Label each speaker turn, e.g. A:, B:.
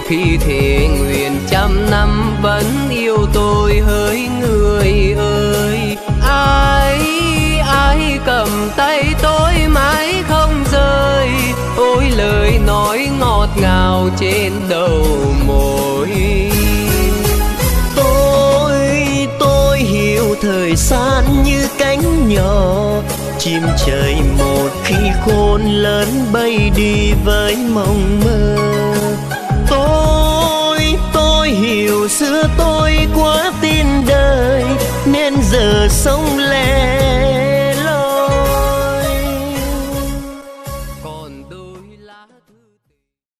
A: khi thề nguyện trăm năm vẫn yêu tôi hỡi người ơi. Ai cầm tay tôi mãi không rời, ôi lời nói ngọt ngào trên đầu môi.
B: Tôi hiểu thời gian như cánh nhỏ, chim trời một khi khôn lớn bay đi với mộng mơ.